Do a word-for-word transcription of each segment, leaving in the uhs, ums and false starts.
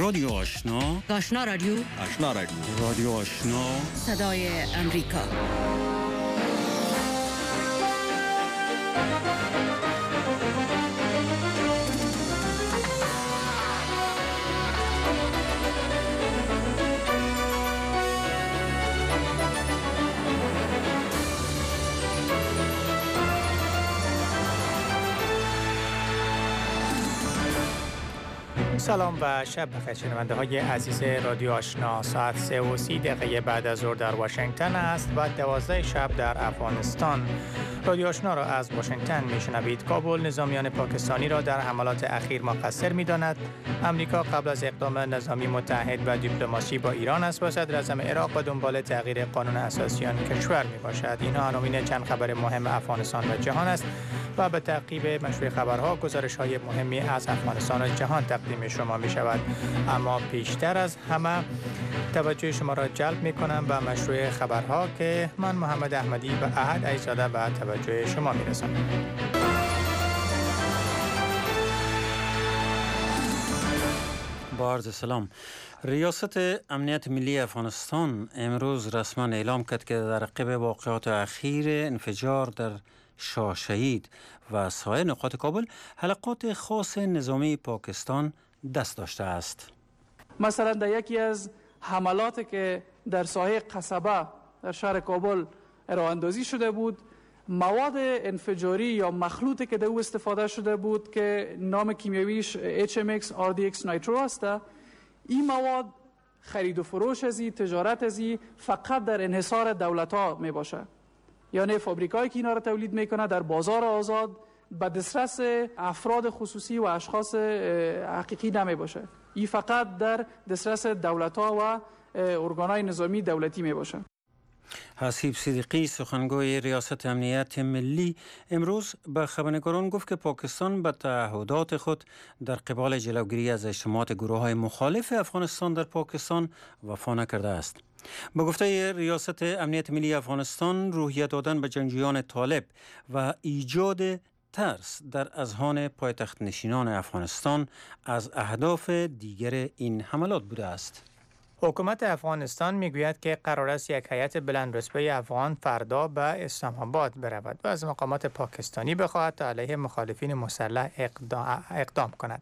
رادیو آشنا، آشنا رادیو، آشنا رادیو، رادیو آشنا، صدای امریکا. سلام و شب بخیر شنونده های عزیز رادیو آشنا. ساعت سه و سی دقیقه بعد از ظهر در واشنگتن است و دوازده شب در افغانستان. رادیو آشنا را از واشنگتن میشنوید. کابل نظامیان پاکستانی را در حملات اخیر مقصر می‌داند. امریکا قبل از اقدام نظامی متحد و دیپلماسی با ایران است و صدر اعظم عراق و دنبال تغییر قانون اساسی آن کشور میباشد. اینها عناوین چند خبر مهم افغانستان و جهان است و به تعقیب مشروع خبرها گزارش‌های مهمی از افغانستان و جهان تقدیم شما می‌شود. اما پیشتر از همه توجه شما را جلب می‌کنم به مشروع خبرها که من محمد احمدی و احد عیزاده به توجه شما می‌رسانم. با عرض سلام. ریاست امنیت ملی افغانستان امروز رسما اعلام کرد که در عقب واقعات اخیر انفجار در شاه شهید و سایر نقاط کابل حلقات خاص نظامی پاکستان دست داشته است. مثلا در یکی از حملاتی که در ساحه قصبه در شهر کابل راه اندازی شده بود، مواد انفجاری یا مخلوطی که در او استفاده شده بود که نام کیمیاییش اچ ام ایکس آر دی ایکس نایترو است، این مواد خرید و فروش ازی، تجارت ازی فقط در انحصار دولت ها می باشه. یعنی فابریکایی که اینا را تولید میکنه در بازار آزاد به دسترس افراد خصوصی و اشخاص حقیقی نمی باشه. این فقط در دسترس دولت ها و ارگانهای نظامی دولتی می باشه. حسیب صدیقی سخنگوی ریاست امنیت ملی امروز به خبرنگاران گفت که پاکستان به تعهدات خود در قبال جلوگیری از اجتماعات گروه‌های مخالف افغانستان در پاکستان وفا نکرده است. با گفته ریاست امنیت ملی افغانستان، روحیه دادن به جنگجویان طالب و ایجاد ترس در اذهان پایتخت نشینان افغانستان از اهداف دیگر این حملات بوده است. حکومت افغانستان میگوید که قرار است یک هیئت بلندرتبه افغان فردا به اسلام آباد برود و از مقامات پاکستانی بخواهد تا علیه مخالفین مسلح اقدام, اقدام کند.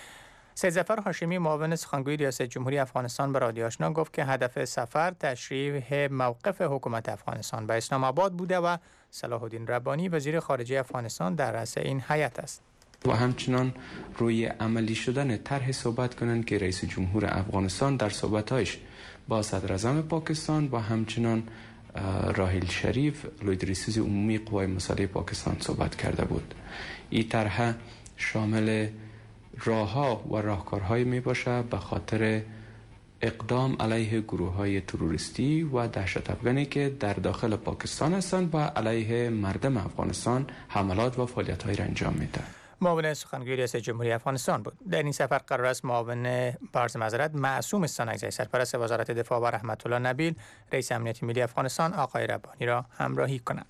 سید ظفر هاشمی معاون سخنگوی ریاست جمهوری افغانستان به رادیو آشنا گفت که هدف سفر تشریح موقف حکومت افغانستان به اسلام آباد بوده و صلاح الدین ربانی وزیر خارجه افغانستان در رأس این هیئت است. و همچنان روی عملی شدن طرح صحبت کنند که رئیس جمهور افغانستان در صحبت‌هایش با صدر اعظم پاکستان و همچنان راحیل شریف لویدریسوز عمومی قوای مسلح پاکستان صحبت کرده بود. این طرح شامل راه‌ها و راهکارهای می باشه به خاطر اقدام علیه گروه‌های تروریستی و دهشت افغانی که در داخل پاکستان هستند و علیه مردم افغانستان حملات و فعالیت‌های را انجام میدن. معاون سخنگوی ریاست جمهوری افغانستان بود. در این سفر قرار است معاون بارز معذرت معصوم استانکزی سرپرست وزارت دفاع و رحمت الله نبیل رئیس امنیت ملی افغانستان آقای ربانی را همراهی کنند.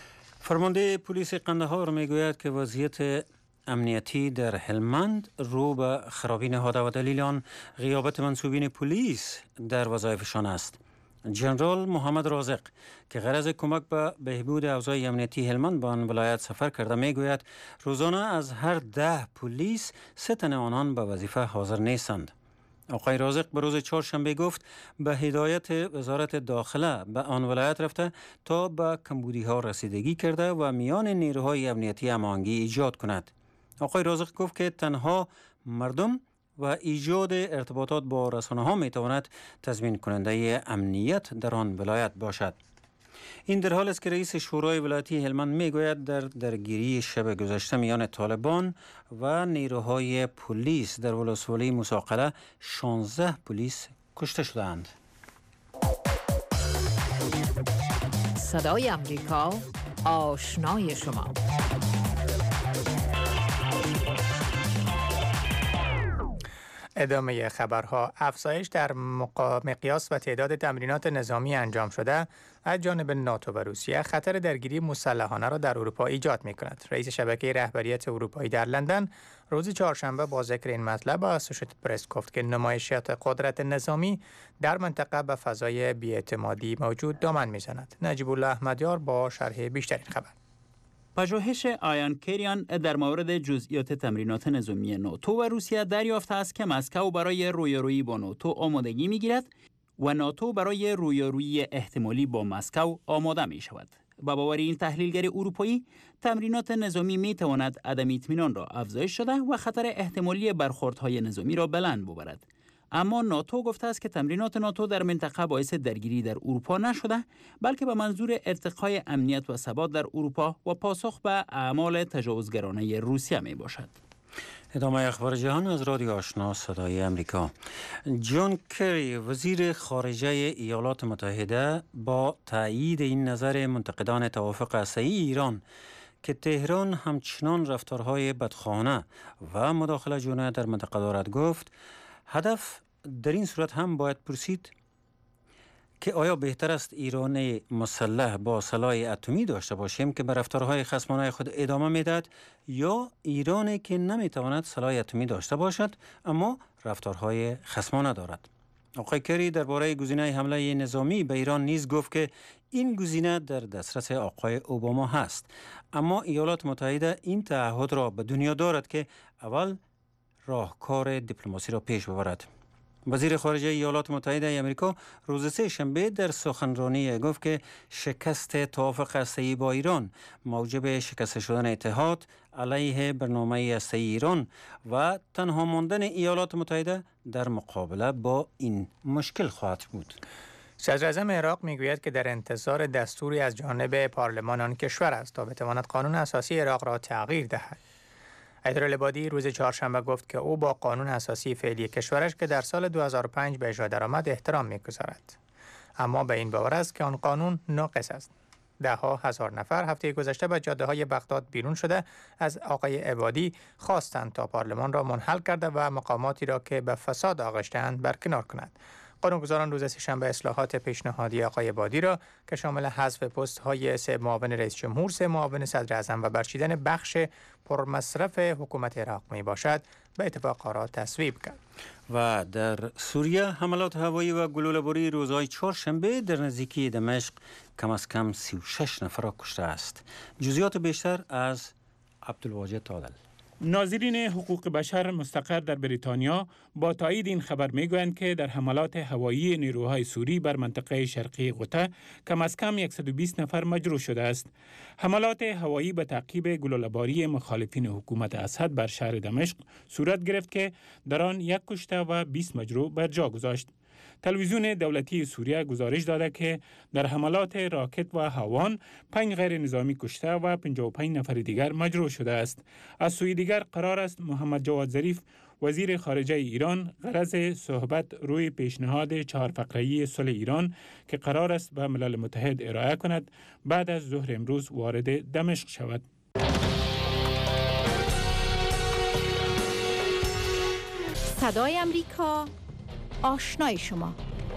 فرمانده پلیس قندهار میگوید که وضعیت امنیتی در هلمند رو به خرابی نهاده و دلیل آن غیابت منصوبین پلیس در وظایفشان است. جنرال محمد رازق که غرض کمک به بهبود اوضاع امنیتی هلمند به آن ولایت سفر کرده میگوید روزانه از هر ده پلیس سه تن آنان به وظیفه حاضر نیستند. آقای رازق به روز چهارشنبه گفت به هدایت وزارت داخله به آن ولایت رفته تا به کمبودی ها رسیدگی کرده و میان نیروهای امنیتی هماهنگی ایجاد کند. آقای رازق گفت که تنها مردم و ایجاد ارتباطات با رسانه ها می تواند تضمین کننده امنیت در آن ولایت باشد. این در حال است که رئیس شورای ولایتی هلمند می گوید در درگیری شب گذشته میان طالبان و نیروهای پلیس در ولسوالی مساقله شانزده پلیس کشته شدند. صدای امریکا، آشنای شما. ادامه خبرها. افزایش در مقیاس و تعداد تمرینات نظامی انجام شده از جانب ناتو و روسیه خطر درگیری مسلحانه را در اروپا ایجاد می کند. رئیس شبکه رهبریت اروپایی در لندن روز چهارشنبه با ذکر این مطلب با اسوشیتد پرس گفت که نمایشات قدرت نظامی در منطقه به فضای بی‌اعتمادی موجود دامن می‌زند. نجیب الله احمدیار با شرح بیشتر این خبر. پژوهش آیان کریان در مورد جزئیات تمرینات نظامی ناتو و روسیه دریافته است که مسکو برای رویارویی با ناتو آمادگی می‌گیرد و ناتو برای رویارویی احتمالی با مسکو آماده می‌شود. با باور این تحلیلگر اروپایی، تمرینات نظامی می‌تواند عدم اطمینان را افزایش داده و خطر احتمالی برخوردهای نظامی را بلند ببرد. اما ناتو گفته است که تمرینات ناتو در منطقه باعث درگیری در اروپا نشده، بلکه به منظور ارتقای امنیت و ثبات در اروپا و پاسخ به اعمال تجاوزگرانه روسیه می باشد. ادامه اخبار جهان از رادیو آشنا صدای امریکا. جان کری وزیر خارجه ایالات متحده با تایید این نظر منتقدان توافق هسته‌ای ایران که تهران همچنان رفتارهای بدخواهانه و مداخله جویانه در منطقه دارد گفت هدف در این صورت هم باید پرسید که آیا بهتر است ایران مسلح با سلاح اتمی داشته باشیم که به رفتارهای خصمانه خود ادامه میدهد یا ایرانی که نمیتواند سلاح اتمی داشته باشد اما رفتارهای خصمانه دارد. آقای کری درباره گزینه حمله نظامی به ایران نیز گفت که این گزینه در دسترس آقای اوباما هست، اما ایالات متحده این تعهد را به دنیا دارد که اول راهکار دیپلماسی را پیش ببرد. وزیر خارجه ایالات متحده آمریکا روز سه شنبه در سخنرانی گفت که شکست توافق هسته‌ای با ایران موجب شکست شدن اتحاد علیه برنامه هسته‌ای ایران و تنها ماندن ایالات متحده در مقابله با این مشکل خواهد بود. صدر اعظم عراق میگوید که در انتظار دستوری از جانب پارلمان آن کشور است تا بتواند قانون اساسی عراق را تغییر دهد. حیدرالعبادی روز چهارشنبه گفت که او با قانون اساسی فعلی کشورش که در سال دو هزار و پنج به اجرا درآمد احترام می‌گذارد، اما به این باور است که آن قانون ناقص است. ده ها هزار نفر هفته گذشته به جاده‌های بغداد بیرون شده از آقای عبادی خواستند تا پارلمان را منحل کرده و مقاماتی را که به فساد آغشته‌اند برکنار کند. قانونگذاران روز سه‌شنبه اصلاحات پیشنهادی آقای عبادی را که شامل حذف پست‌های سه معاون رئیس جمهور، سه معاون صدر اعظم و برچیدن بخش پرمصرف حکومت عراق می باشد به اتفاق آرا تصویب کرد. و در سوریه حملات هوایی و گلوله‌باری روزهای چهارشنبه در نزدیکی دمشق کم از کم سی و شش نفر را کشته است. جزئیات بیشتر از عبدالواجد عادل. ناظرین حقوق بشر مستقر در بریتانیا با تایید این خبر میگویند که در حملات هوایی نیروهای سوری بر منطقه شرقی غوطه کم از کم صد و بیست نفر مجروح شده است. حملات هوایی به تعقیب گلوله‌باری مخالفین حکومت اسد بر شهر دمشق صورت گرفت که در آن یک کشته و بیست مجروح بر جا گذاشت. تلویزیون دولتی سوریه گزارش داده که در حملات راکت و هاوان پنج غیر نظامی کشته و پنجاه و پنج نفر دیگر مجروح شده است. از سوی دیگر قرار است محمد جواد ظریف وزیر خارجه ایران غرض صحبت روی پیشنهاد چهار فقره‌ای صلح ایران که قرار است به ملل متحد ارائه کند بعد از ظهر امروز وارد دمشق شود. صدای امریکا، آشنای شما.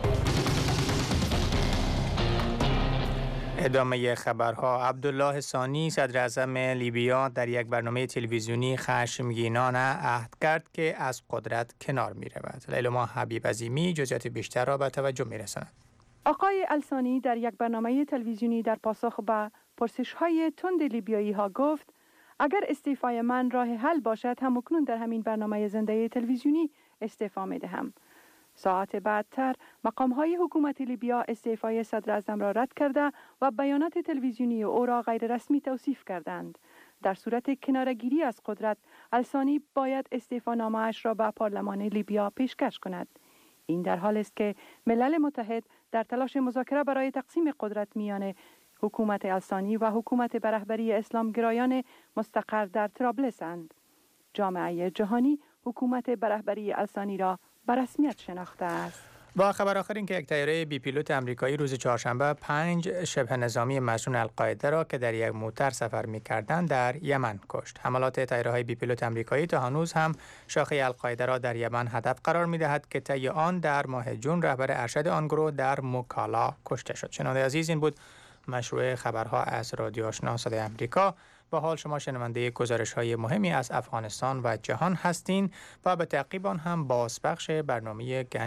ادامه خبرها. عبدالله ثانی صدر اعظم لیبیا در یک برنامه تلویزیونی خشمگینانه عهد کرد که از قدرت کنار می رود. لیلما حبیب عظیمی جزئیات بیشتر را به توجه می رساند. آقای الثانی در یک برنامه تلویزیونی در پاسخ به پرسش‌های تند لیبیایی ها گفت اگر استعفای من راه حل باشد همکنون در همین برنامه زنده تلویزیونی استعفا می دهم. ساعت بعدتر مقام‌های حکومت لیبیا استعفای صدر اعظم را رد کرده و بیانات تلویزیونی او را غیر رسمی توصیف کردند. در صورت کناره‌گیری از قدرت، الثانی باید استعفانامه‌اش را به پارلمان لیبیا پیشکش کند. این در حال است که ملل متحد در تلاش مذاکره برای تقسیم قدرت میان حکومت الثانی و حکومت به رهبری اسلامگرایان مستقر در طرابلس اند. جامعه جهانی حکومت به رهبری الثانی را به رسمیت شناخته است. با خبر آخر این که یک طیاره بی پیلوت امریکایی روز چهارشنبه پنج شبه نظامی مظنون القاعده را که در یک موتر سفر می‌کردند در یمن کشت. حملات طیاره‌های بی پیلوت امریکایی تا هنوز هم شاخه القاعده را در یمن هدف قرار می‌دهد که طی آن در ماه جون رهبر ارشد آن گروه در موکالا کشته شد. شنونده عزیز، این بود مشروع خبرها از رادیو آشنا صدای امریکا. با حال شما شنونده گزارش‌های مهمی از افغانستان و جهان هستین و به تعقیب آن هم بازپخش برنامه